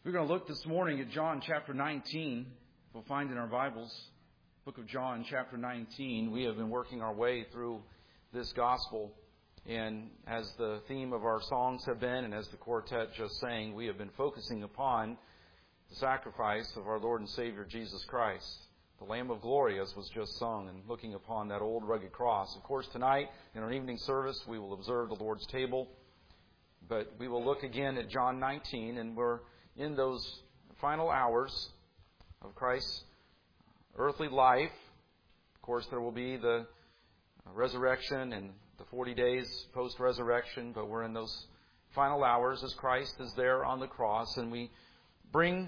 We're going to look this morning at John chapter 19. We'll find in our Bibles, book of John chapter 19. We have been working our way through this gospel. And as the theme of our songs have been, and as the quartet just sang, we have been focusing upon the sacrifice of our Lord and Savior Jesus Christ, the Lamb of Glory, as was just sung, and looking upon that old rugged cross. Of course, tonight in our evening service, we will observe the Lord's table. But we will look again at John 19, and we're in those final hours of Christ's earthly life. Of course, there will be the resurrection and the 40 days post-resurrection, but we're in those final hours as Christ is there on the cross, and we bring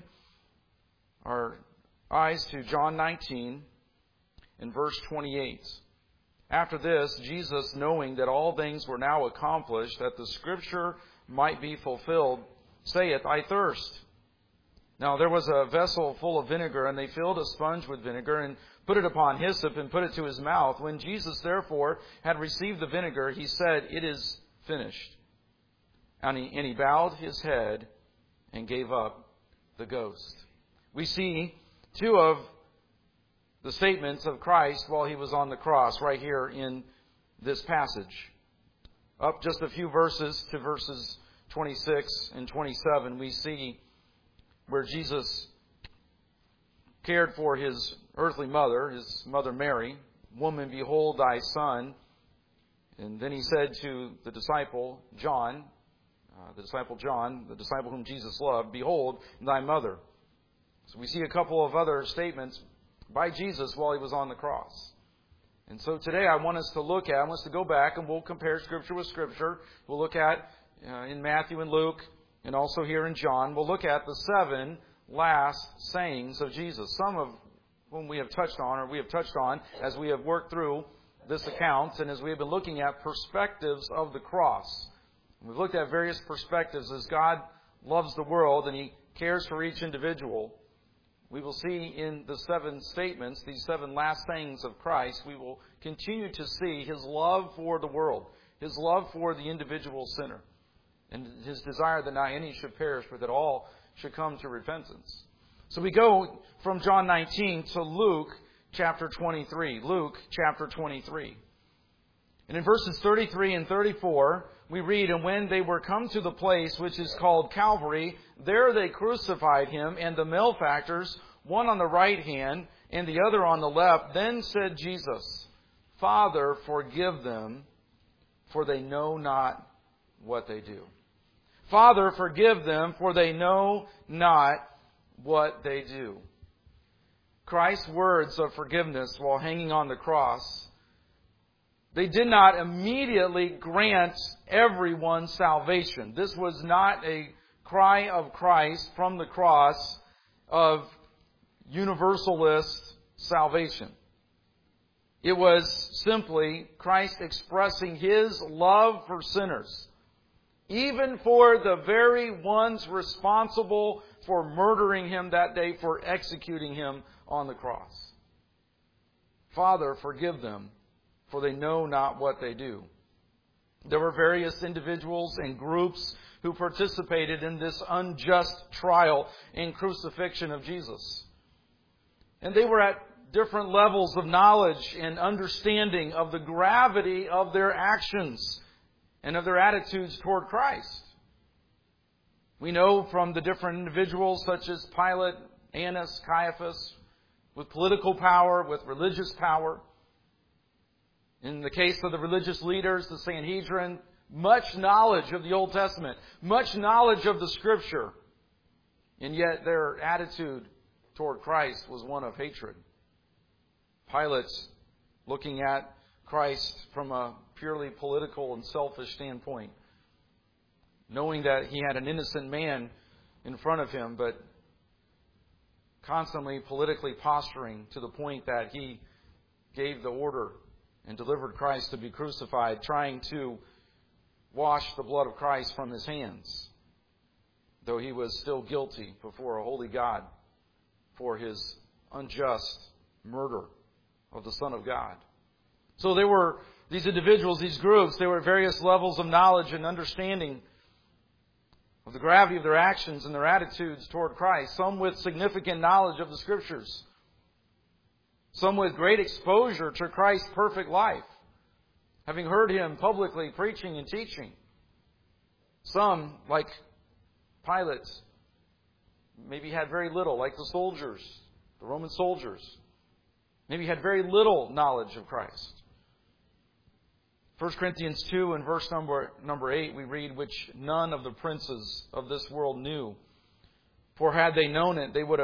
our eyes to John 19 in verse 28. After this, Jesus, knowing that all things were now accomplished, that the Scripture might be fulfilled, saith, I thirst. Now there was a vessel full of vinegar, and they filled a sponge with vinegar, and put it upon hyssop, and put it to his mouth. When Jesus therefore had received the vinegar, he said, It is finished. And he bowed his head and gave up the ghost. We see two of the statements of Christ while he was on the cross right here in this passage. Up just a few verses to verses 26 and 27, we see where Jesus cared for his earthly mother, his mother Mary. Woman, behold thy son. And then he said to the disciple John, the disciple whom Jesus loved, behold thy mother. So we see a couple of other statements by Jesus while he was on the cross. And so today I want us to go back and we'll compare Scripture with Scripture. We'll look at, in Matthew and Luke, and also here in John, we'll look at the 7 last sayings of Jesus. Some of whom we have touched on as we have worked through this account and as we have been looking at perspectives of the cross. We've looked at various perspectives as God loves the world and He cares for each individual. We will see in the 7 statements, these 7 last sayings of Christ, we will continue to see His love for the world, His love for the individual sinner, and His desire that not any should perish, but that all should come to repentance. So we go from John 19 to Luke chapter 23. Luke chapter 23. And in verses 33 and 34, we read, And when they were come to the place which is called Calvary, there they crucified him, and the malefactors, one on the right hand and the other on the left. Then said Jesus, Father, forgive them, for they know not what they do. Father, forgive them, for they know not what they do. Christ's words of forgiveness while hanging on the cross, they did not immediately grant everyone salvation. This was not a cry of Christ from the cross of universalist salvation. It was simply Christ expressing His love for sinners, even for the very ones responsible for murdering Him that day, for executing Him on the cross. Father, forgive them, for they know not what they do. There were various individuals and groups who participated in this unjust trial and crucifixion of Jesus. And they were at different levels of knowledge and understanding of the gravity of their actions and of their attitudes toward Christ. We know from the different individuals such as Pilate, Annas, Caiaphas, with political power, with religious power. In the case of the religious leaders, the Sanhedrin, much knowledge of the Old Testament, much knowledge of the Scripture, and yet their attitude toward Christ was one of hatred. Pilate, looking at Christ from a purely political and selfish standpoint, knowing that he had an innocent man in front of him, but constantly politically posturing to the point that he gave the order and delivered Christ to be crucified, trying to wash the blood of Christ from his hands, though he was still guilty before a holy God for his unjust murder of the Son of God. So there were these individuals, these groups, they were at various levels of knowledge and understanding of the gravity of their actions and their attitudes toward Christ. Some with significant knowledge of the Scriptures. Some with great exposure to Christ's perfect life, having heard Him publicly preaching and teaching. Some, like Pilate, maybe had very little, like the soldiers, the Roman soldiers. Maybe had very little knowledge of Christ. 1 Corinthians 2 and verse number 8 we read, which none of the princes of this world knew. For had they known it, they would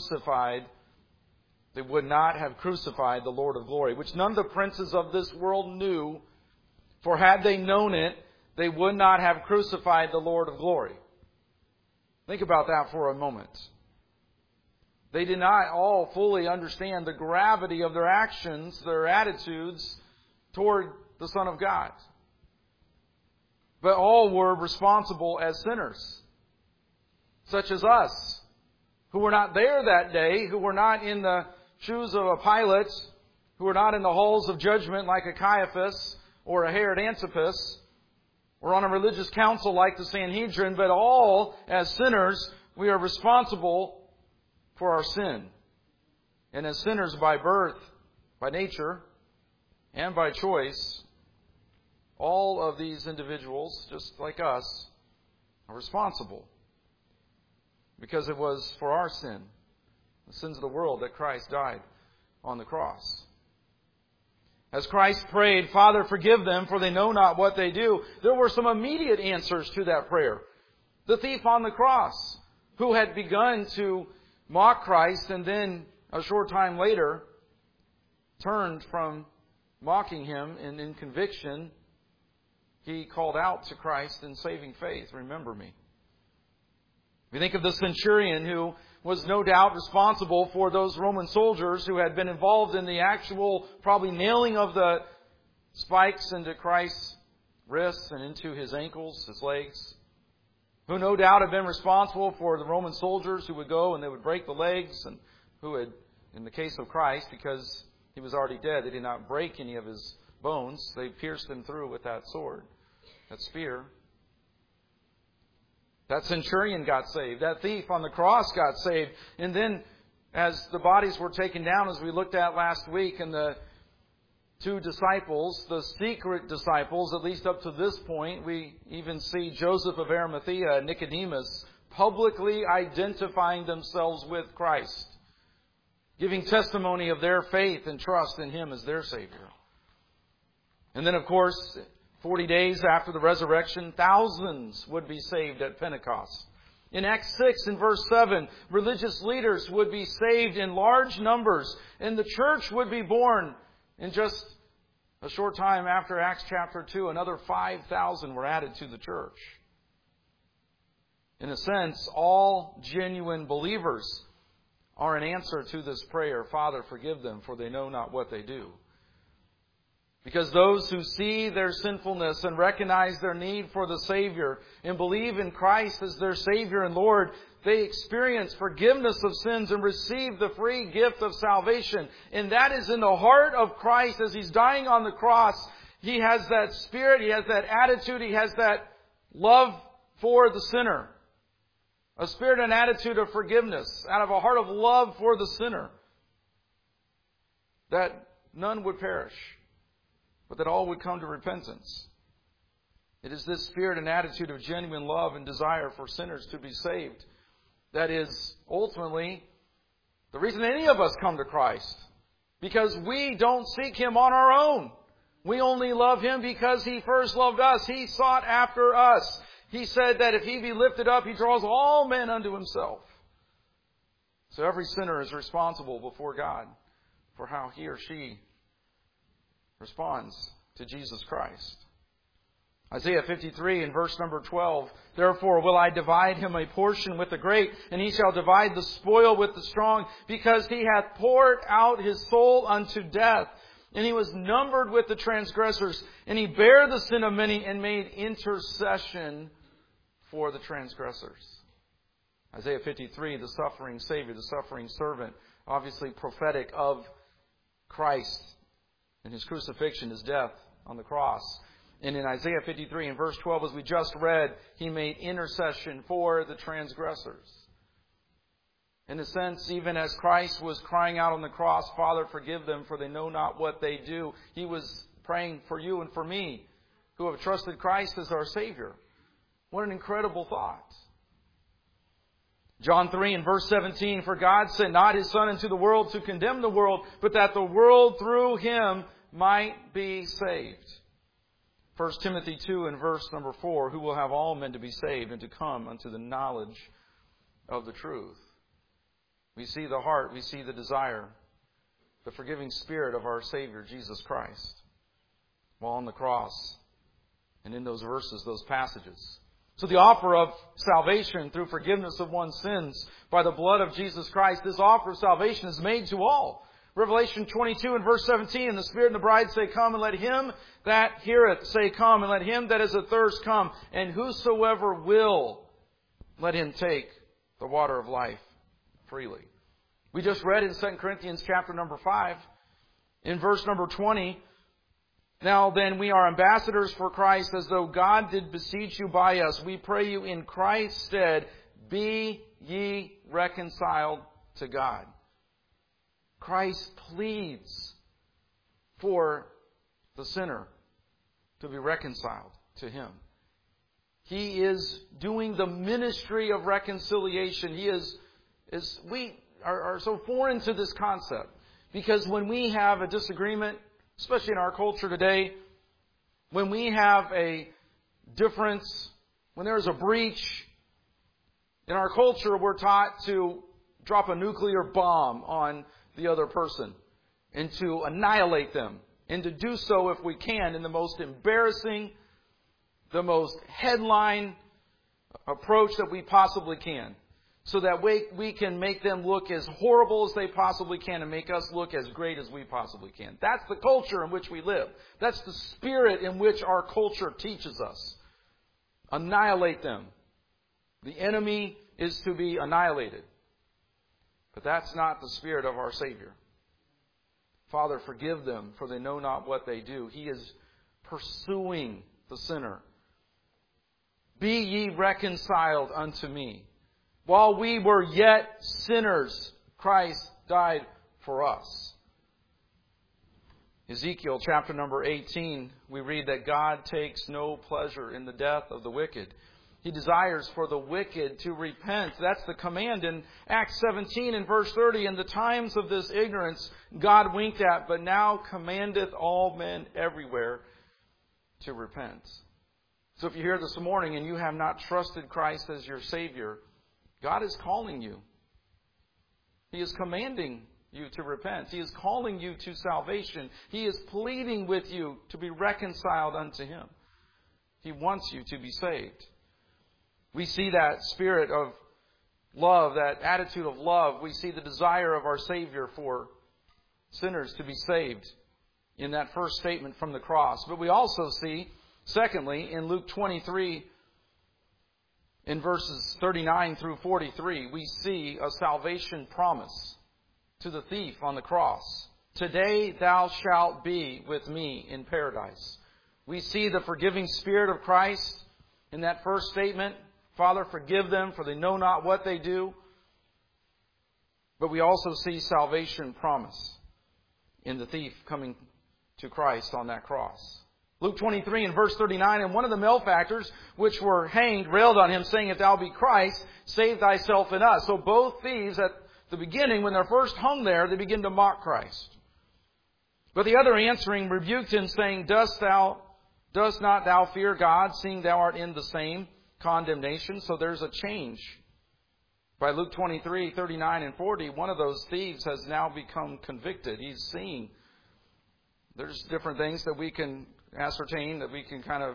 not have crucified the Lord of glory. Which none of the princes of this world knew. For had they known it, they would not have crucified the Lord of glory. Think about that for a moment. They did not all fully understand the gravity of their actions, their attitudes toward the Son of God. But all were responsible as sinners, such as us, who were not there that day, who were not in the shoes of a Pilate, who were not in the halls of judgment like a Caiaphas or a Herod Antipas, or on a religious council like the Sanhedrin, but all, as sinners, we are responsible for our sin. And as sinners by birth, by nature, and by choice, all of these individuals, just like us, are responsible. Because it was for our sin, the sins of the world, that Christ died on the cross. As Christ prayed, Father, forgive them, for they know not what they do, there were some immediate answers to that prayer. The thief on the cross, who had begun to mock Christ and then a short time later turned from mocking Him, and in conviction he called out to Christ in saving faith, remember me. We think of the centurion who was no doubt responsible for those Roman soldiers who had been involved in the actual, probably nailing of the spikes into Christ's wrists and into His ankles, His legs. Who no doubt had been responsible for the Roman soldiers who would go and they would break the legs, and who had, in the case of Christ, because He was already dead, they did not break any of His bones. They pierced Him through with that sword, that spear. That centurion got saved. That thief on the cross got saved. And then, as the bodies were taken down, as we looked at last week, and the two disciples, the secret disciples, at least up to this point, we even see Joseph of Arimathea and Nicodemus publicly identifying themselves with Christ, giving testimony of their faith and trust in Him as their Savior. And then, of course, 40 days after the resurrection, thousands would be saved at Pentecost. In Acts 6 and verse 7, religious leaders would be saved in large numbers, and the church would be born. In just a short time after Acts chapter 2, another 5,000 were added to the church. In a sense, all genuine believers are an answer to this prayer, Father, forgive them, for they know not what they do. Because those who see their sinfulness and recognize their need for the Savior and believe in Christ as their Savior and Lord, they experience forgiveness of sins and receive the free gift of salvation. And that is in the heart of Christ as He's dying on the cross. He has that spirit, He has that attitude, He has that love for the sinner. A spirit and attitude of forgiveness out of a heart of love for the sinner. That none would perish, but that all would come to repentance. It is this spirit and attitude of genuine love and desire for sinners to be saved that is ultimately the reason any of us come to Christ. Because we don't seek Him on our own. We only love Him because He first loved us. He sought after us. He said that if He be lifted up, He draws all men unto Himself. So every sinner is responsible before God for how he or she responds to Jesus Christ. Isaiah 53 and verse number 12, therefore will I divide him a portion with the great, and he shall divide the spoil with the strong, because he hath poured out his soul unto death, and he was numbered with the transgressors, and he bare the sin of many and made intercession for the transgressors. Isaiah 53, the suffering Savior, the suffering servant, obviously prophetic of Christ and His crucifixion, His death on the cross. And in Isaiah 53 and verse 12, as we just read, He made intercession for the transgressors. In a sense, even as Christ was crying out on the cross, Father, forgive them, for they know not what they do, He was praying for you and for me, who have trusted Christ as our Savior. What an incredible thought. John 3 and verse 17, for God sent not His Son into the world to condemn the world, but that the world through Him might be saved. 1 Timothy 2 and verse number 4, who will have all men to be saved and to come unto the knowledge of the truth. We see the heart, we see the desire, the forgiving Spirit of our Savior, Jesus Christ, while on the cross and in those verses, those passages. So the offer of salvation through forgiveness of one's sins by the blood of Jesus Christ, this offer of salvation is made to all. Revelation 22 and verse 17, and the Spirit and the bride say, come, and let him that heareth say, come, and let him that is athirst come, and whosoever will, let him take the water of life freely. We just read in 2 Corinthians chapter number 5, in verse number 20, now then we are ambassadors for Christ, as though God did beseech you by us. We pray you in Christ's stead, be ye reconciled to God. Christ pleads for the sinner to be reconciled to Him. He is doing the ministry of reconciliation. We are so foreign to this concept, because when we have a disagreement, especially in our culture today, when we have a difference, when there is a breach, in our culture we're taught to drop a nuclear bomb on the other person and to annihilate them, and to do so, if we can, in the most embarrassing, the most headline approach that we possibly can, so that we can make them look as horrible as they possibly can and make us look as great as we possibly can. That's the culture in which we live. That's the spirit in which our culture teaches us. Annihilate them. The enemy is to be annihilated. But that's not the Spirit of our Savior. Father, forgive them, for they know not what they do. He is pursuing the sinner. Be ye reconciled unto me. While we were yet sinners, Christ died for us. Ezekiel chapter number 18, we read that God takes no pleasure in the death of the wicked. He desires for the wicked to repent. That's the command in Acts 17 and verse 30. In the times of this ignorance, God winked at, but now commandeth all men everywhere to repent. So if you're here this morning and you have not trusted Christ as your Savior, God is calling you. He is commanding you to repent. He is calling you to salvation. He is pleading with you to be reconciled unto Him. He wants you to be saved. We see that spirit of love, that attitude of love. We see the desire of our Savior for sinners to be saved in that first statement from the cross. But we also see, secondly, in Luke 23, in verses 39 through 43, we see a salvation promise to the thief on the cross. Today thou shalt be with me in paradise. We see the forgiving Spirit of Christ in that first statement. Father, forgive them, for they know not what they do. But we also see salvation promise in the thief coming to Christ on that cross. Luke 23 and verse 39, and one of the malefactors which were hanged railed on him, saying, if thou be Christ, save thyself and us. So both thieves at the beginning, when they're first hung there, they begin to mock Christ. But the other answering rebuked him, saying, dost not thou fear God, seeing thou art in the same condemnation? So there's a change. By Luke 23, 39 and 40, one of those thieves has now become convicted. He's seeing. There's different things that we can ascertain, that we can kind of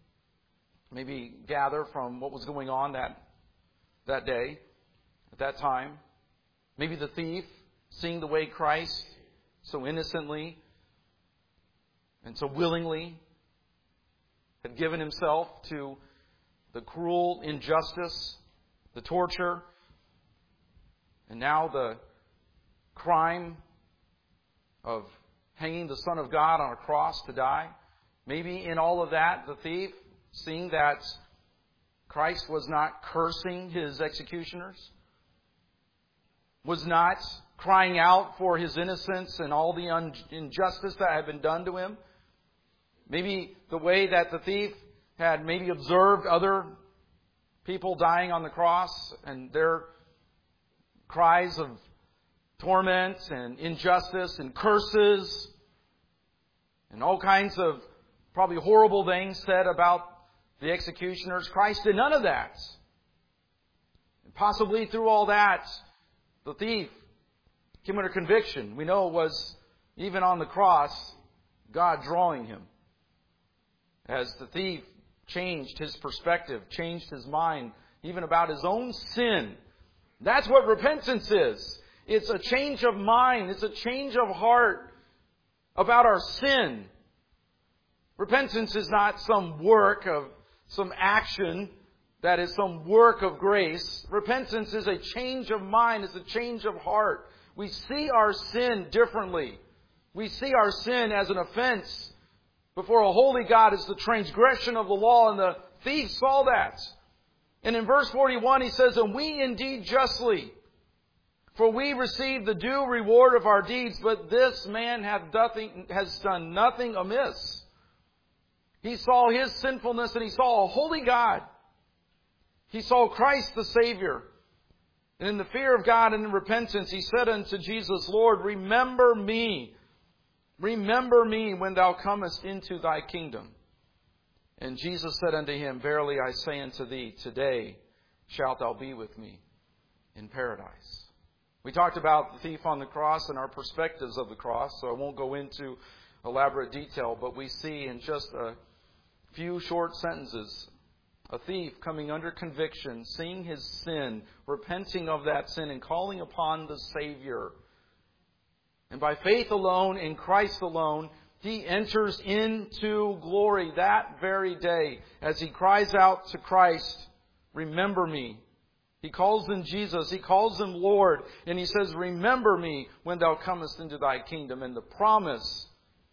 maybe gather from what was going on that day, at that time. Maybe the thief, seeing the way Christ so innocently and so willingly had given Himself to the cruel injustice, the torture, and now the crime of hanging the Son of God on a cross to die. Maybe in all of that, the thief, seeing that Christ was not cursing his executioners, was not crying out for his innocence and all the injustice that had been done to him. Maybe the way that the thief had maybe observed other people dying on the cross and their cries of torment and injustice and curses and all kinds of probably horrible things said about the executioners. Christ did none of that. And possibly through all that, the thief came under conviction. We know it was, even on the cross, God drawing him. As the thief changed his perspective, changed his mind, even about his own sin. That's what repentance is. It's a change of mind. It's a change of heart about our sin. Repentance is not some work of some action that is some work of grace. Repentance is a change of mind. It's a change of heart. We see our sin differently. We see our sin as an offense before a holy God. It's the transgression of the law, and the thief saw that. And in verse 41 he says, "And we indeed justly, for we receive the due reward of our deeds, but this man has done nothing amiss." He saw his sinfulness and he saw a holy God. He saw Christ the Savior. And in the fear of God and in repentance, he said unto Jesus, "Lord, remember me. Remember me when thou comest into thy kingdom." And Jesus said unto him, "Verily I say unto thee, today shalt thou be with me in paradise." We talked about the thief on the cross and our perspectives of the cross, so I won't go into elaborate detail, but we see in just a few short sentences a thief coming under conviction, seeing his sin, repenting of that sin, and calling upon the Savior. And by faith alone, in Christ alone, he enters into glory that very day as he cries out to Christ, "Remember me." He calls him Jesus. He calls him Lord. And he says, "Remember me when thou comest into thy kingdom." And the promise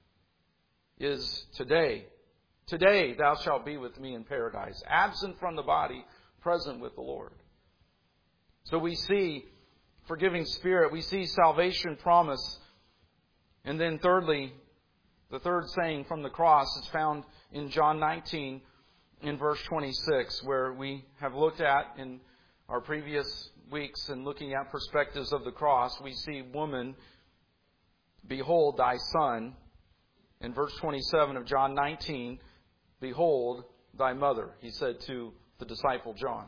is today. Today thou shalt be with me in paradise. Absent from the body, present with the Lord. So we see forgiving Spirit. We see salvation promise. And then thirdly, the third saying from the cross is found in John 19 in verse 26, where we have looked at in our previous weeks and looking at perspectives of the cross. We see, "Woman, behold thy son." In verse 27 of John 19, "Behold thy mother," he said to the disciple John.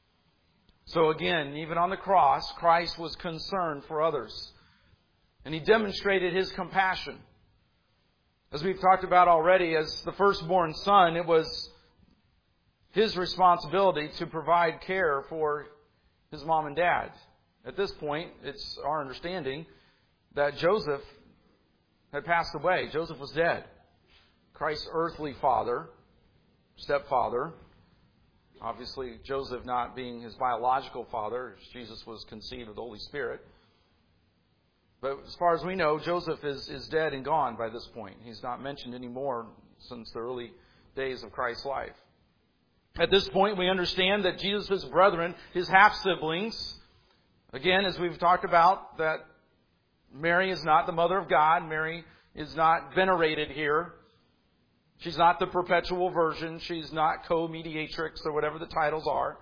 So again, even on the cross, Christ was concerned for others. And he demonstrated his compassion. As we've talked about already, as the firstborn son, it was his responsibility to provide care for his mom and dad. At this point, it's our understanding that Joseph had passed away. Joseph was dead. Christ's earthly father, stepfather, obviously Joseph not being his biological father, Jesus was conceived of the Holy Spirit. But as far as we know, Joseph is dead and gone by this point. He's not mentioned anymore since the early days of Christ's life. At this point, we understand that Jesus' brethren, his half-siblings, again, as we've talked about, that Mary is not the mother of God. Mary is not venerated here. She's not the perpetual virgin. She's not co-mediatrix or whatever the titles are.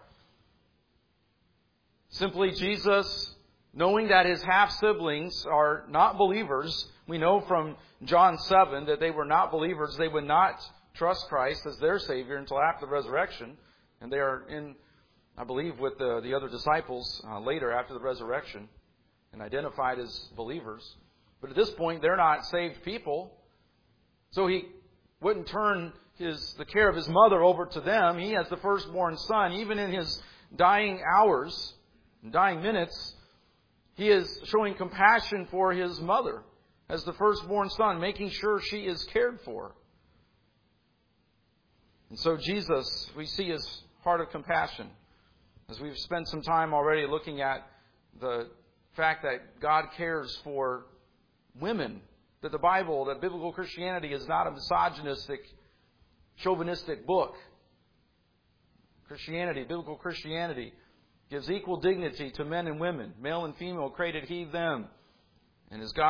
Simply Jesus, knowing that his half-siblings are not believers. We know from John 7 that they were not believers. They would not trust Christ as their Savior until after the resurrection. And they are in, I believe, with the other disciples later after the resurrection and identified as believers. But at this point, they're not saved people. So he wouldn't turn the care of his mother over to them. He, as the firstborn son, even in his dying hours, dying minutes, he is showing compassion for his mother as the firstborn son, making sure she is cared for. And so Jesus, we see his heart of compassion. As we've spent some time already looking at the fact that God cares for women, that the Bible, that biblical Christianity is not a misogynistic chauvinistic book. Christianity, biblical Christianity, gives equal dignity to men and women. Male and female created He, them. And as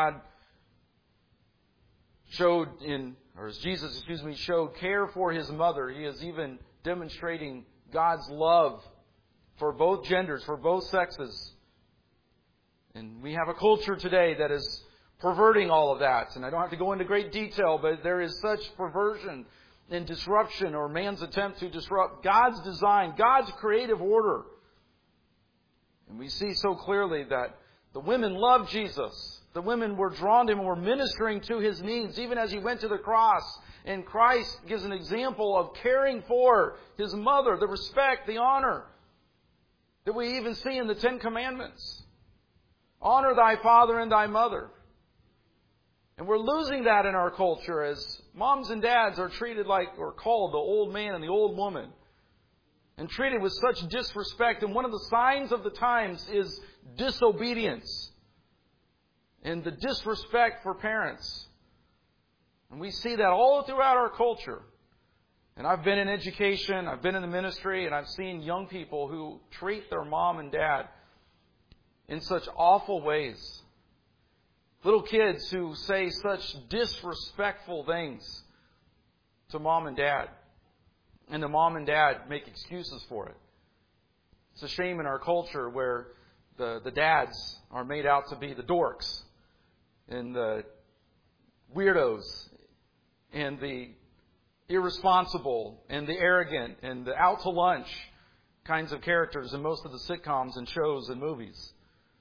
Jesus showed care for His mother, He is even demonstrating God's love for both genders, for both sexes. And we have a culture today that is perverting all of that. And I don't have to go into great detail, but there is such perversion and disruption, or man's attempt to disrupt God's design, God's creative order. And we see so clearly that the women loved Jesus. The women were drawn to Him and were ministering to His needs, even as He went to the cross. And Christ gives an example of caring for His mother, the respect, the honor that we even see in the Ten Commandments. Honor thy father and thy mother. And we're losing that in our culture as moms and dads are treated like, or called the old man and the old woman, and treated with such disrespect. And one of the signs of the times is disobedience and the disrespect for parents. And we see that all throughout our culture. And I've been in education, I've been in the ministry, and I've seen young people who treat their mom and dad in such awful ways. Little kids who say such disrespectful things to mom and dad. And the mom and dad make excuses for it. It's a shame in our culture where the dads are made out to be the dorks and the weirdos and the irresponsible and the arrogant and the out to lunch kinds of characters in most of the sitcoms and shows and movies.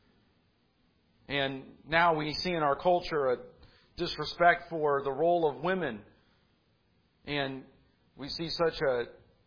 And now we see in our culture a disrespect for the role of women. And we see such a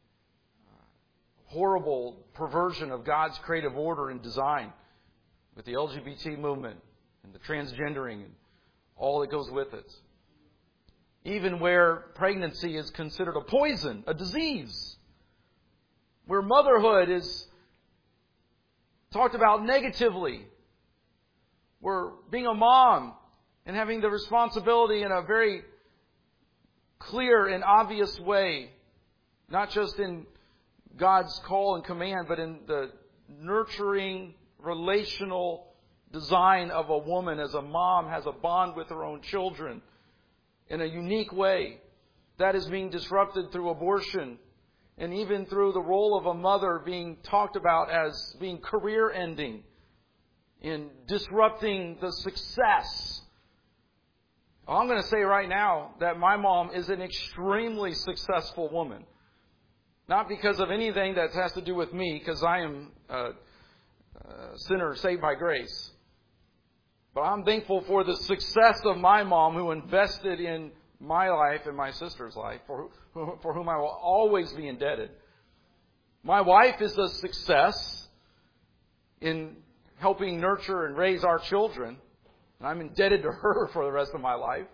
horrible perversion of God's creative order and design with the LGBT movement and the transgendering and all that goes with it. Even where pregnancy is considered a poison, a disease. Where motherhood is talked about negatively. Where being a mom and having the responsibility in a very clear and obvious way, not just in God's call and command, but in the nurturing, relational design of a woman as a mom has a bond with her own children in a unique way. That is being disrupted through abortion and even through the role of a mother being talked about as being career-ending, in disrupting the success. I'm going to say right now that my mom is an extremely successful woman. Not because of anything that has to do with me, because I am a sinner saved by grace. But I'm thankful for the success of my mom, who invested in my life and my sister's life, for whom I will always be indebted. My wife is a success in helping nurture and raise our children. And I'm indebted to her for the rest of my life.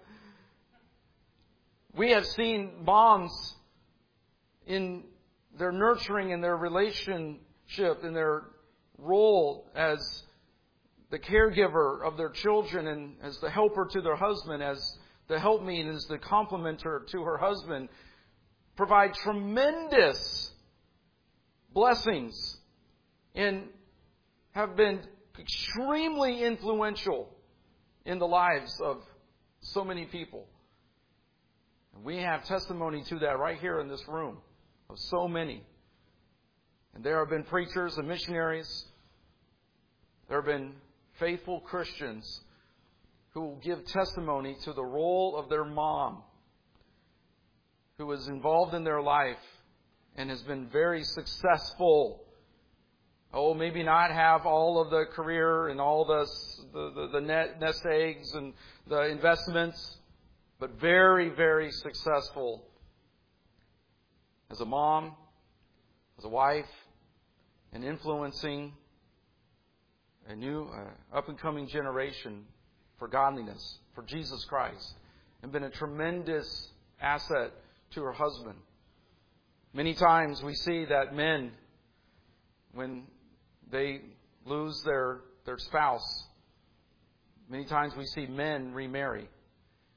We have seen moms in their nurturing and their relationship and their role as the caregiver of their children and as the helper to their husband, as the helpmeet and as the complementer to her husband, provide tremendous blessings and have been extremely influential in the lives of so many people. And we have testimony to that right here in this room of so many. And there have been preachers and missionaries. There have been faithful Christians who will give testimony to the role of their mom, who was involved in their life and has been very successful. Oh, maybe not have all of the career and all the nest eggs and the investments, but very, very successful as a mom, as a wife, and influencing a new up-and-coming generation for godliness, for Jesus Christ, and been a tremendous asset to her husband. Many times we see that men, when they lose their spouse, many times we see men remarry.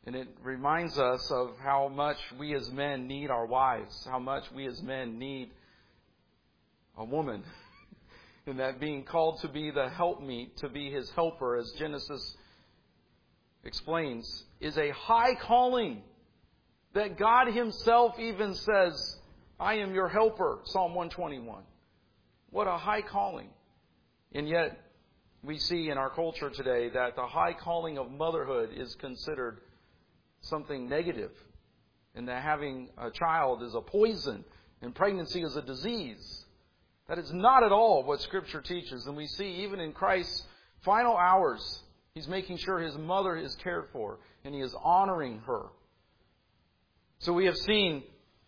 And it reminds us of how much we as men need our wives, how much we as men need a woman. And that being called to be the helpmeet, to be His helper, as Genesis explains, is a high calling that God Himself even says, I am your helper, Psalm 121. What a high calling. And yet, we see in our culture today that the high calling of motherhood is considered something negative, and that having a child is a poison and pregnancy is a disease. That is not at all what Scripture teaches. And we see even in Christ's final hours, He's making sure His mother is cared for and He is honoring her. So we have seen,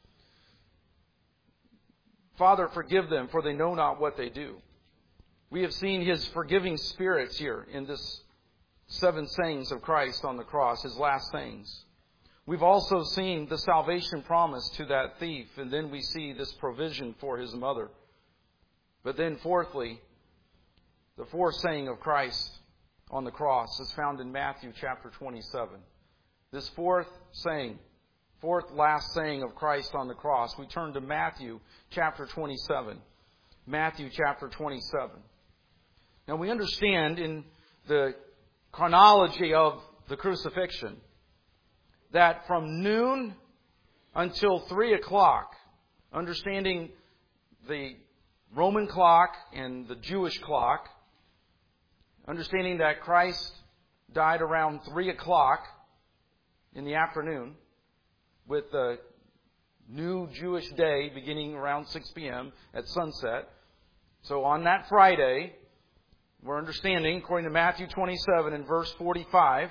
Father, forgive them, for they know not what they do. We have seen His forgiving spirits here in this 7 sayings of Christ on the cross, His last sayings. We've also seen the salvation promise to that thief, and then we see this provision for his mother. But then fourthly, the fourth saying of Christ on the cross is found in Matthew chapter 27. This fourth last saying of Christ on the cross, we turn to Matthew chapter 27. Matthew chapter 27. Now we understand in the chronology of the crucifixion that from noon until 3 o'clock, understanding the Roman clock and the Jewish clock, understanding that Christ died around 3 o'clock in the afternoon, with the new Jewish day beginning around 6 p.m. at sunset. So on that Friday, we're understanding, according to Matthew 27 and verse 45,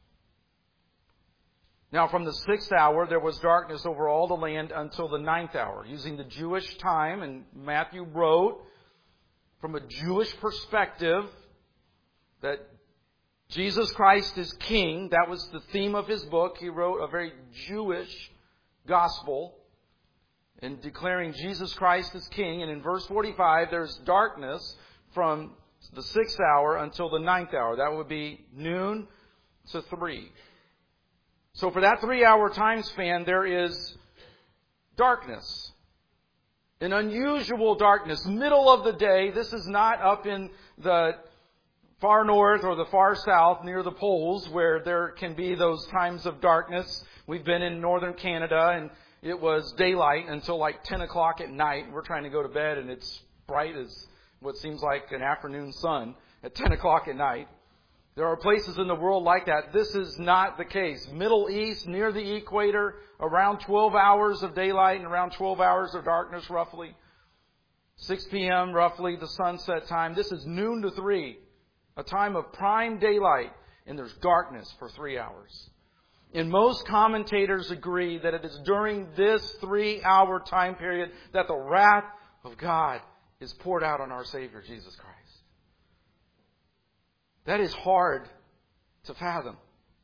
now from the 6th hour there was darkness over all the land until the 9th hour. Using the Jewish time, and Matthew wrote from a Jewish perspective that Jesus Christ is King. That was the theme of his book. He wrote a very Jewish gospel in declaring Jesus Christ as King. And in verse 45, there's darkness from the 6th hour until the 9th hour. That would be noon to 3. So for that 3-hour time span, there is darkness. An unusual darkness. Middle of the day. This is not up in the far north or the far south near the poles where there can be those times of darkness. We've been in northern Canada and it was daylight until like 10 o'clock at night. We're trying to go to bed and it's bright as what seems like an afternoon sun at 10 o'clock at night. There are places in the world like that. This is not the case. Middle East, near the equator, around 12 hours of daylight and around 12 hours of darkness roughly. 6 p.m. roughly, the sunset time. This is noon to 3, a time of prime daylight, and there's darkness for 3 hours. And most commentators agree that it is during this 3-hour time period that the wrath of God is poured out on our Savior, Jesus Christ. That is hard to fathom.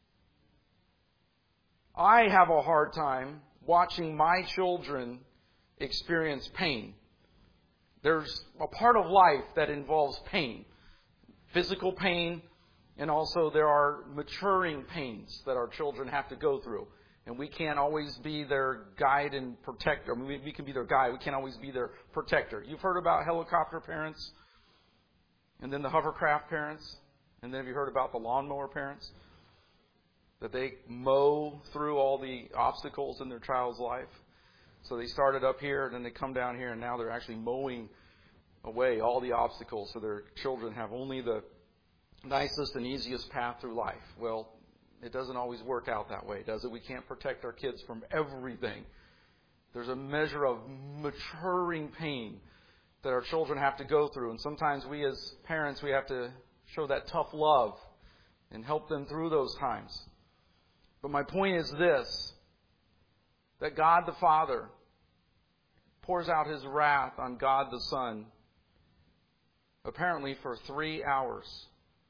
I have a hard time watching my children experience pain. There's a part of life that involves pain. Physical pain, and also there are maturing pains that our children have to go through. And we can't always be their guide and protector. I mean, we can be their guide. We can't always be their protector. You've heard about helicopter parents, and then the hovercraft parents. And then have you heard about the lawnmower parents? That they mow through all the obstacles in their child's life. So they started up here, and then they come down here, and now they're actually mowing away all the obstacles so their children have only the nicest and easiest path through life. Well, it doesn't always work out that way, does it? We can't protect our kids from everything. There's a measure of maturing pain that our children have to go through. And sometimes we as parents, we have to show that tough love and help them through those times. But my point is this, that God the Father pours out His wrath on God the Son, apparently for 3 hours.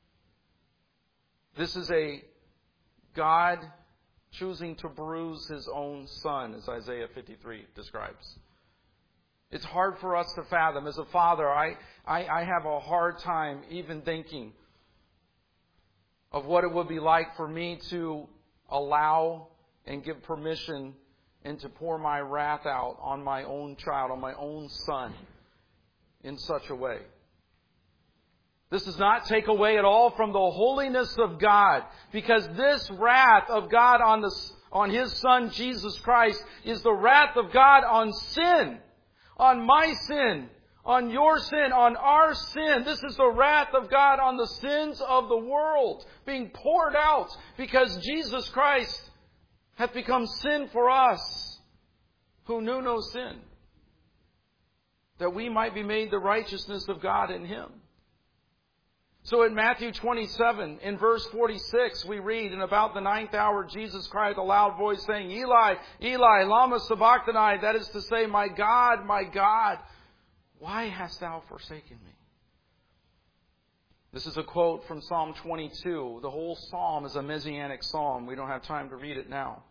This is a God choosing to bruise His own Son, as Isaiah 53 describes. It's hard for us to fathom. As a father, I have a hard time even thinking of what it would be like for me to allow and give permission and to pour my wrath out on my own child, on my own son in such a way. This does not take away at all from the holiness of God, because this wrath of God on His Son, Jesus Christ, is the wrath of God on sin, on my sin, on your sin, on our sin. This is the wrath of God on the sins of the world being poured out because Jesus Christ hath become sin for us who knew no sin, that we might be made the righteousness of God in Him. So in Matthew 27, in verse 46, we read, "And about the 9th hour, Jesus cried with a loud voice, saying, Eli, Eli, lama sabachthani," that is to say, my God, why hast thou forsaken me?" This is a quote from Psalm 22. The whole psalm is a messianic psalm. We don't have time to read it now.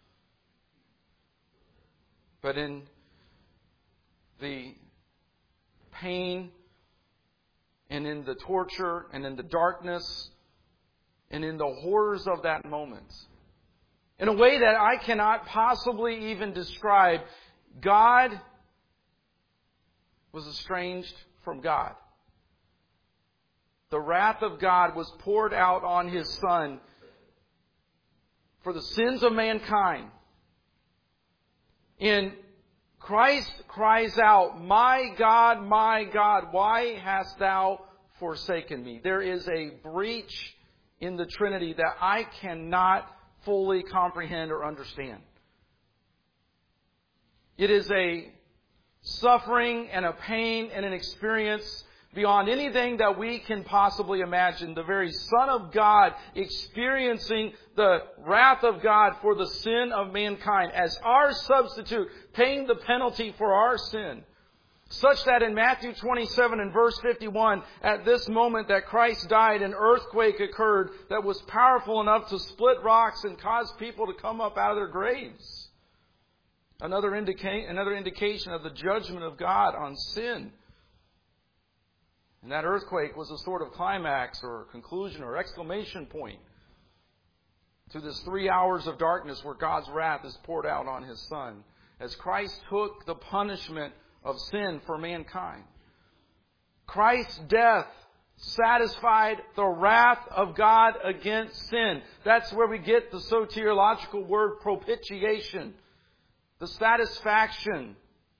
But in the pain and in the torture and in the darkness and in the horrors of that moment, in a way that I cannot possibly even describe, God was estranged from God. The wrath of God was poured out on His Son for the sins of mankind. And Christ cries out, my God, why hast thou forsaken me?" There is a breach in the Trinity that I cannot fully comprehend or understand. It is a suffering and a pain and an experience beyond anything that we can possibly imagine. The very Son of God experiencing the wrath of God for the sin of mankind as our substitute, paying the penalty for our sin. Such that in Matthew 27 and verse 51, at this moment that Christ died, an earthquake occurred that was powerful enough to split rocks and cause people to come up out of their graves. Another indication of the judgment of God on sin. And that earthquake was a sort of climax or conclusion or exclamation point to this 3 hours of darkness where God's wrath is poured out on His Son, as Christ took the punishment of sin for mankind. Christ's death satisfied the wrath of God against sin. That's where we get the soteriological word propitiation. The satisfaction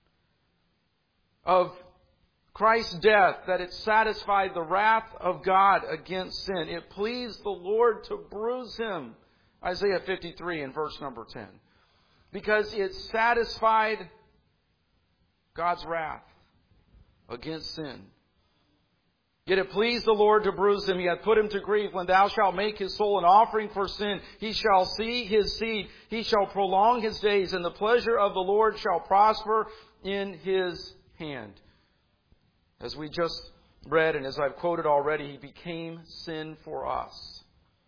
of Christ's death, that it satisfied the wrath of God against sin. It pleased the Lord to bruise Him. Isaiah 53 and verse number 10. Because it satisfied God's wrath against sin. Yet it pleased the Lord to bruise Him. He hath put Him to grief. When thou shalt make His soul an offering for sin, He shall see His seed. He shall prolong His days, and the pleasure of the Lord shall prosper in His hand. As we just read, and as I've quoted already, He became sin for us,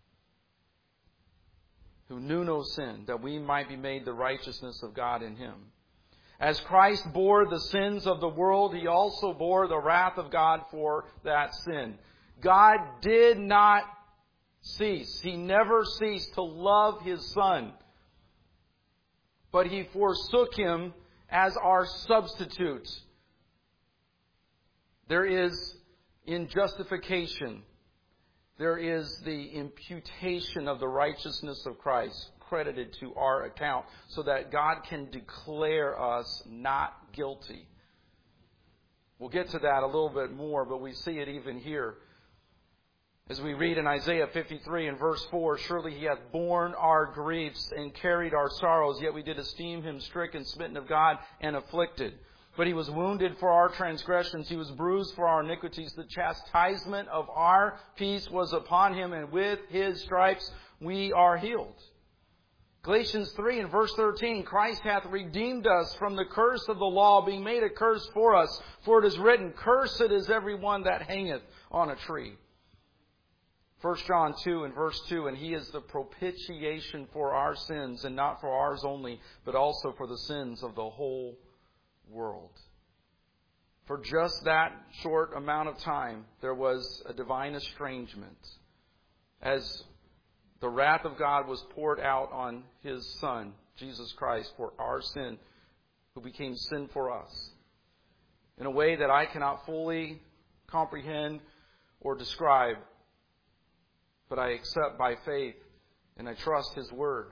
who knew no sin, that we might be made the righteousness of God in Him. As Christ bore the sins of the world, He also bore the wrath of God for that sin. God did not cease. He never ceased to love His Son. But He forsook Him as our substitute. There is, in justification, there is the imputation of the righteousness of Christ credited to our account so that God can declare us not guilty. We'll get to that a little bit more, but we see it even here. As we read in Isaiah 53 and verse 4, "Surely He hath borne our griefs and carried our sorrows, yet we did esteem Him stricken, smitten of God, and afflicted. But He was wounded for our transgressions. He was bruised for our iniquities. The chastisement of our peace was upon Him, and with His stripes we are healed." Galatians 3 and verse 13, "Christ hath redeemed us from the curse of the law, being made a curse for us. For it is written, Cursed is every one that hangeth on a tree." 1 John 2 and verse 2, "And He is the propitiation for our sins, and not for ours only, but also for the sins of the whole world." For just that short amount of time, there was a divine estrangement. As The wrath of God was poured out on His Son, Jesus Christ, for our sin, who became sin for us, in a way that I cannot fully comprehend or describe, but I accept by faith and I trust His Word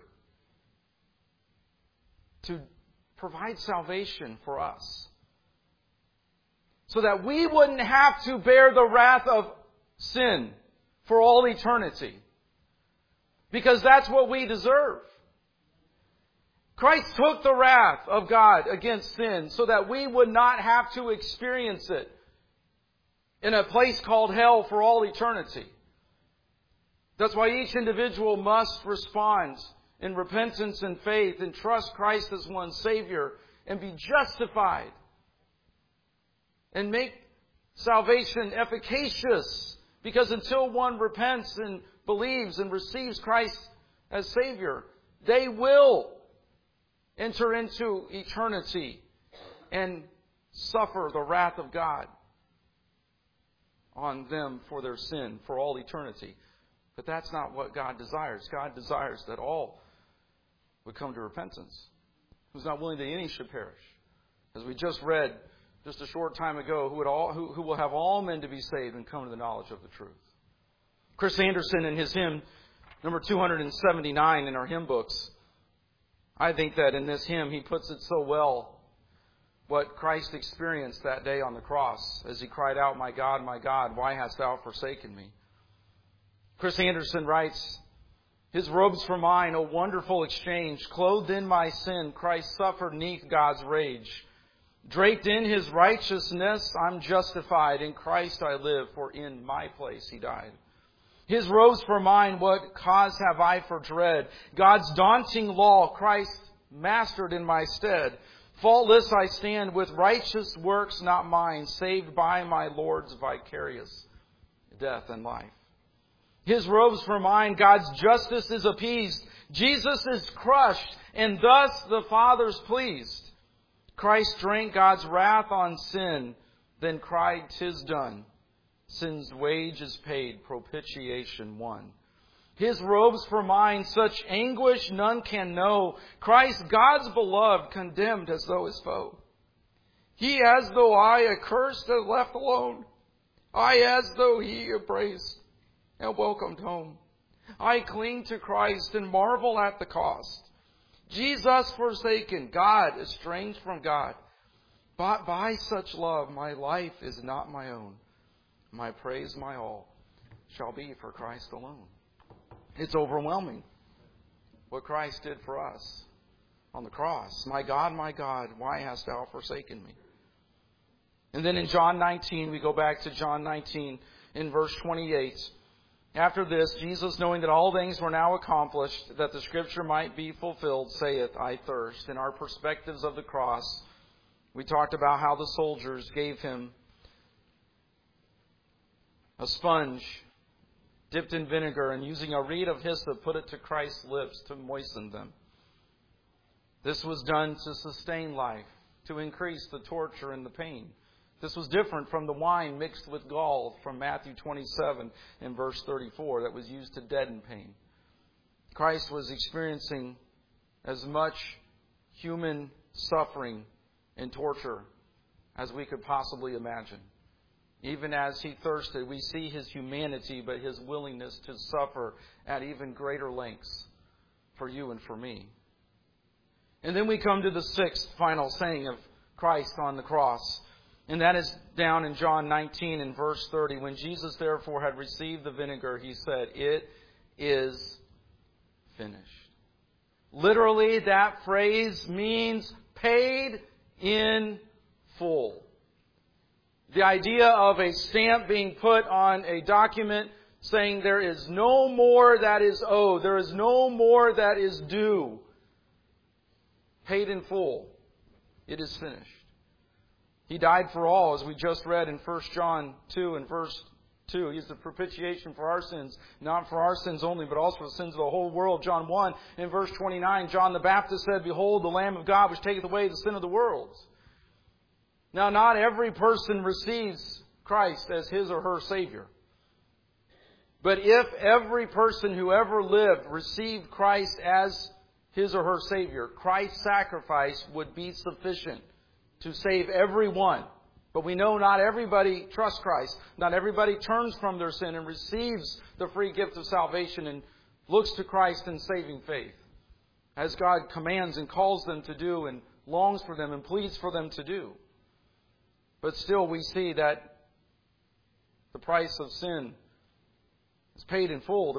to provide salvation for us, so that we wouldn't have to bear the wrath of sin for all eternity. Because that's what we deserve. Christ took the wrath of God against sin so that we would not have to experience it in a place called hell for all eternity. That's why each individual must respond in repentance and faith and trust Christ as one's Savior and be justified and make salvation efficacious. Because until one repents and believes and receives Christ as Savior, they will enter into eternity and suffer the wrath of God on them for their sin for all eternity. But that's not what God desires. God desires that all would come to repentance. Who's not willing that any should perish. As we just read just a short time ago, who will have all men to be saved and come to the knowledge of the truth. Chris Anderson, in his hymn, number 279 in our hymn books, I think that in this hymn he puts it so well, what Christ experienced that day on the cross as He cried out, my God, why hast Thou forsaken me? Chris Anderson writes, His robes for mine, a wonderful exchange. Clothed in my sin, Christ suffered 'neath God's rage. Draped in His righteousness, I'm justified. In Christ I live, for in my place He died. His robes for mine, what cause have I for dread? God's daunting law, Christ mastered in my stead. Faultless I stand with righteous works not mine, saved by my Lord's vicarious death and life. His robes for mine, God's justice is appeased. Jesus is crushed, and thus the Father's pleased. Christ drank God's wrath on sin, then cried, 'Tis done. Sin's wage is paid, propitiation won. His robes for mine, such anguish none can know. Christ, God's beloved, condemned as though His foe. He as though I, accursed and left alone. I as though He embraced and welcomed home. I cling to Christ and marvel at the cost. Jesus forsaken, God estranged from God. But by such love my life is not my own. My praise, my all, shall be for Christ alone. It's overwhelming what Christ did for us on the cross. My God, why hast Thou forsaken me? And then in John 19, we go back to John 19 in verse 28. After this, Jesus, knowing that all things were now accomplished, that the Scripture might be fulfilled, saith, I thirst. In our perspectives of the cross, we talked about how the soldiers gave Him a sponge dipped in vinegar and using a reed of hyssop put it to Christ's lips to moisten them. This was done to sustain life, to increase the torture and the pain. This was different from the wine mixed with gall from Matthew 27 and verse 34 that was used to deaden pain. Christ was experiencing as much human suffering and torture as we could possibly imagine. Even as He thirsted, we see His humanity, but His willingness to suffer at even greater lengths for you and for me. And then we come to the sixth final saying of Christ on the cross. And that is down in John 19 and verse 30. When Jesus therefore had received the vinegar, He said, It is finished. Literally, that phrase means paid in full. The idea of a stamp being put on a document saying there is no more that is owed. There is no more that is due. Paid in full. It is finished. He died for all, as we just read in 1 John 2 and verse 2. He's the propitiation for our sins, not for our sins only, but also for the sins of the whole world. John 1 and verse 29, John the Baptist said, Behold, the Lamb of God which taketh away the sin of the world. Now, not every person receives Christ as his or her Savior. But if every person who ever lived received Christ as his or her Savior, Christ's sacrifice would be sufficient to save everyone. But we know not everybody trusts Christ. Not everybody turns from their sin and receives the free gift of salvation and looks to Christ in saving faith, as God commands and calls them to do and longs for them and pleads for them to do. But still we see that the price of sin is paid in full.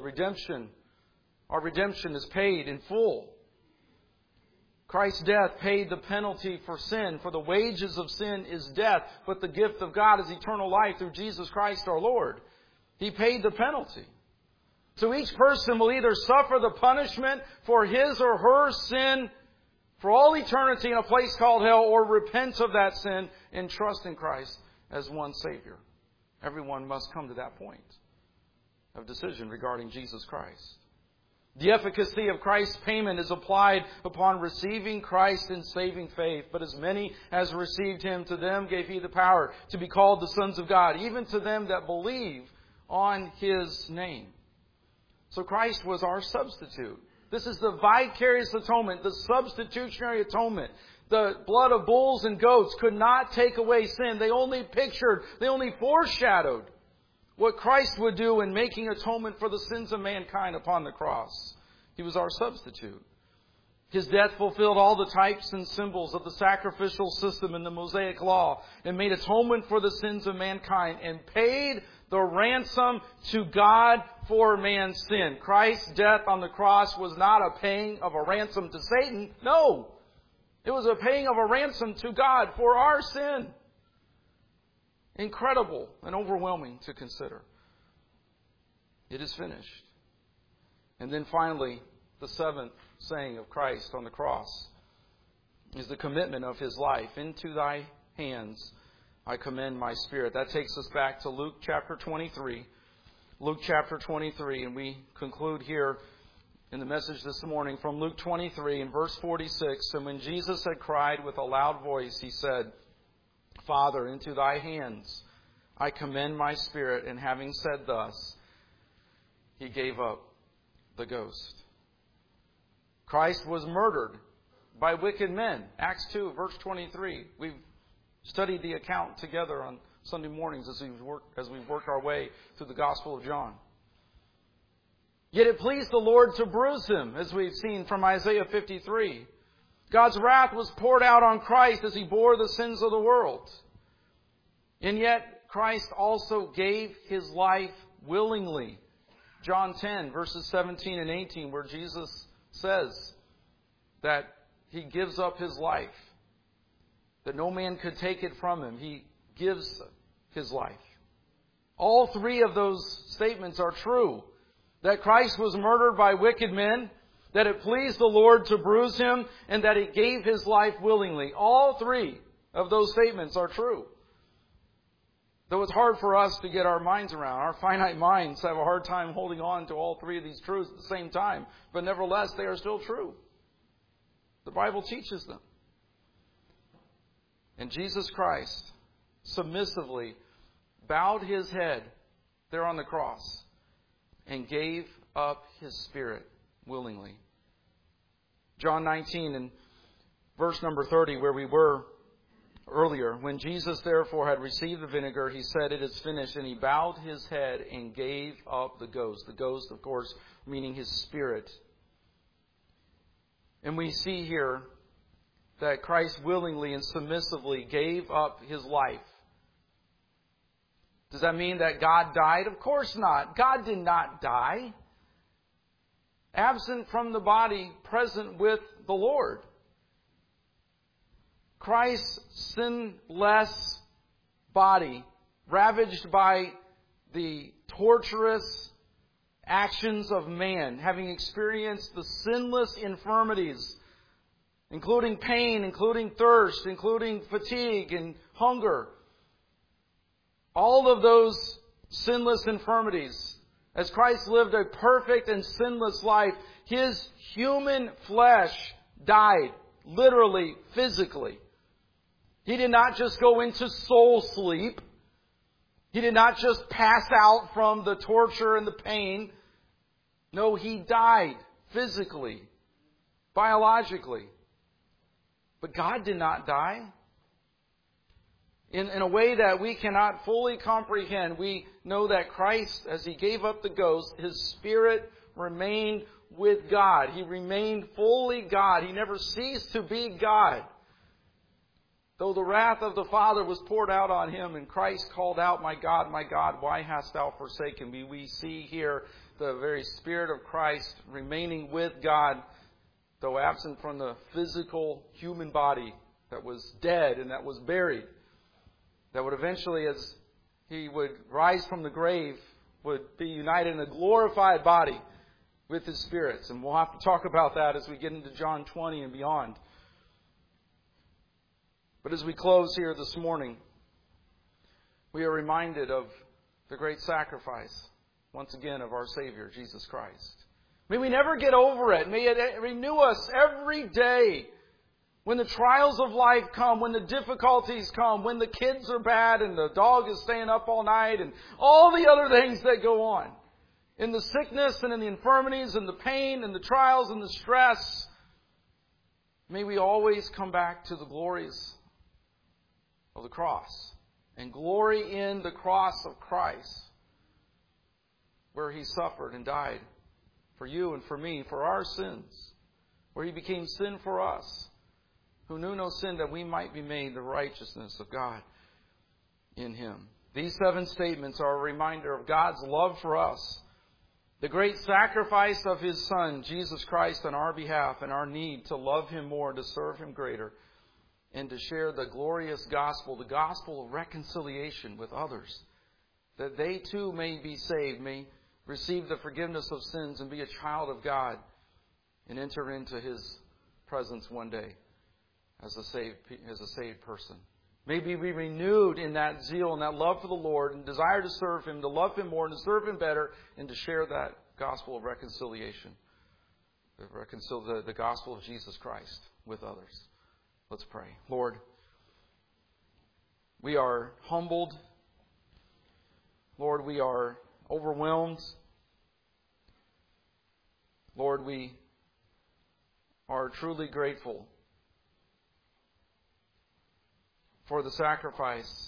Our redemption is paid in full. Christ's death paid the penalty for sin, for the wages of sin is death, but the gift of God is eternal life through Jesus Christ our Lord. He paid the penalty. So each person will either suffer the punishment for his or her sin for all eternity in a place called hell, or repent of that sin and trust in Christ as one Savior. Everyone must come to that point of decision regarding Jesus Christ. The efficacy of Christ's payment is applied upon receiving Christ in saving faith. But as many as received Him, to them gave He the power to be called the sons of God, even to them that believe on His name. So Christ was our substitute. This is the vicarious atonement, the substitutionary atonement. The blood of bulls and goats could not take away sin. They only foreshadowed what Christ would do in making atonement for the sins of mankind upon the cross. He was our substitute. His death fulfilled all the types and symbols of the sacrificial system in the Mosaic Law and made atonement for the sins of mankind and paid the ransom to God for man's sin. Christ's death on the cross was not a paying of a ransom to Satan. No! It was a paying of a ransom to God for our sin. Incredible and overwhelming to consider. It is finished. And then finally, the seventh saying of Christ on the cross is the commitment of His life. Into Thy hands I commend my spirit. That takes us back to Luke chapter 23. Luke chapter 23, and we conclude here in the message this morning from Luke 23 in verse 46. And when Jesus had cried with a loud voice, He said, Father, into Thy hands I commend my spirit. And having said thus, He gave up the ghost. Christ was murdered by wicked men. Acts 2, verse 23. We've studied the account together on Sunday mornings as we've worked our way through the Gospel of John. Yet it pleased the Lord to bruise Him, as we've seen from Isaiah 53. God's wrath was poured out on Christ as He bore the sins of the world. And yet Christ also gave His life willingly. John 10, verses 17 and 18, where Jesus says that He gives up His life, that no man could take it from Him. He gives His life. All three of those statements are true. That Christ was murdered by wicked men, that it pleased the Lord to bruise Him, and that He gave His life willingly. All three of those statements are true. Though it's hard for us to get our minds around. Our finite minds have a hard time holding on to all three of these truths at the same time. But nevertheless, they are still true. The Bible teaches them. And Jesus Christ submissively bowed His head there on the cross and gave up His spirit willingly. John 19 and verse number 30, where we were earlier. When Jesus therefore had received the vinegar, He said, It is finished. And He bowed His head and gave up the ghost. The ghost, of course, meaning His spirit. And we see here that Christ willingly and submissively gave up His life. Does that mean that God died? Of course not. God did not die. Absent from the body, present with the Lord. Christ's sinless body, ravaged by the torturous actions of man, having experienced the sinless infirmities, including pain, including thirst, including fatigue and hunger. All of those sinless infirmities. As Christ lived a perfect and sinless life, His human flesh died, literally, physically. He did not just go into soul sleep. He did not just pass out from the torture and the pain. No, He died physically, biologically. But God did not die. In a way that we cannot fully comprehend, we know that Christ, as He gave up the ghost, His Spirit remained with God. He remained fully God. He never ceased to be God. Though the wrath of the Father was poured out on Him, and Christ called out, my God, why hast Thou forsaken me?" We see here the very Spirit of Christ remaining with God, though absent from the physical human body that was dead and that was buried. That would eventually, as He would rise from the grave, would be united in a glorified body with His spirits. And we'll have to talk about that as we get into John 20 and beyond. But as we close here this morning, we are reminded of the great sacrifice, once again, of our Savior, Jesus Christ. May we never get over it. May it renew us every day. When the trials of life come, when the difficulties come, when the kids are bad and the dog is staying up all night and all the other things that go on. In the sickness and in the infirmities and the pain and the trials and the stress, may we always come back to the glories of the cross and glory in the cross of Christ, where He suffered and died for you and for me, for our sins, where He became sin for us, who knew no sin, that we might be made the righteousness of God in Him. These 7 statements are a reminder of God's love for us, the great sacrifice of His Son, Jesus Christ, on our behalf, and our need to love Him more, to serve Him greater, and to share the glorious gospel, the gospel of reconciliation with others, that they too may be saved, may receive the forgiveness of sins and be a child of God and enter into His presence one day as a saved person. May we be renewed in that zeal and that love for the Lord and desire to serve Him, to love Him more and to serve Him better, and to share that gospel of reconciliation, the gospel of Jesus Christ with others. Let's pray. Lord, we are humbled. Lord, we are overwhelmed. Lord, we are truly grateful for the sacrifice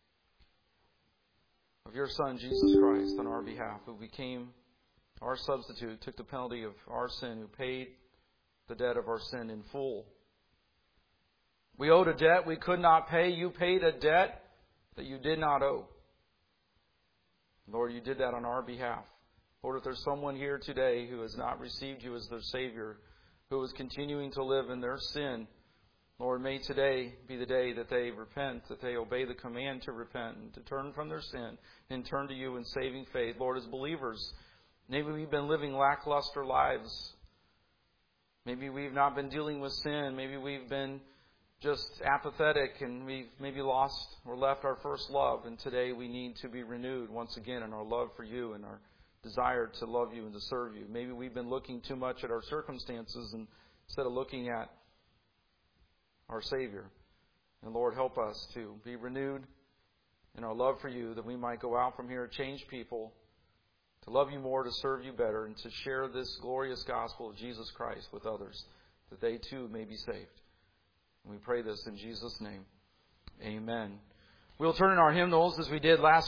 of Your Son, Jesus Christ, on our behalf, who became our substitute, took the penalty of our sin, who paid the debt of our sin in full. We owed a debt we could not pay. You paid a debt that You did not owe. Lord, You did that on our behalf. Lord, if there's someone here today who has not received You as their Savior, who is continuing to live in their sin, Lord, may today be the day that they repent, that they obey the command to repent and to turn from their sin and turn to You in saving faith. Lord, as believers, maybe we've been living lackluster lives. Maybe we've not been dealing with sin. Maybe we've been just apathetic and we've maybe lost or left our first love. And today we need to be renewed once again in our love for You and our desire to love You and to serve You. Maybe we've been looking too much at our circumstances instead of looking at our Savior. And Lord, help us to be renewed in our love for You, that we might go out from here, change people, to love You more, to serve You better, and to share this glorious gospel of Jesus Christ with others, that they too may be saved. And we pray this in Jesus' name. Amen. We'll turn in our hymnals as we did last